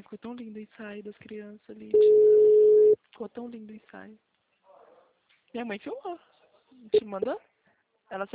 Ai, ficou tão lindo o ensaio das crianças ali. Ficou tão lindo o ensaio. Minha mãe filmou. Te mandou? Ela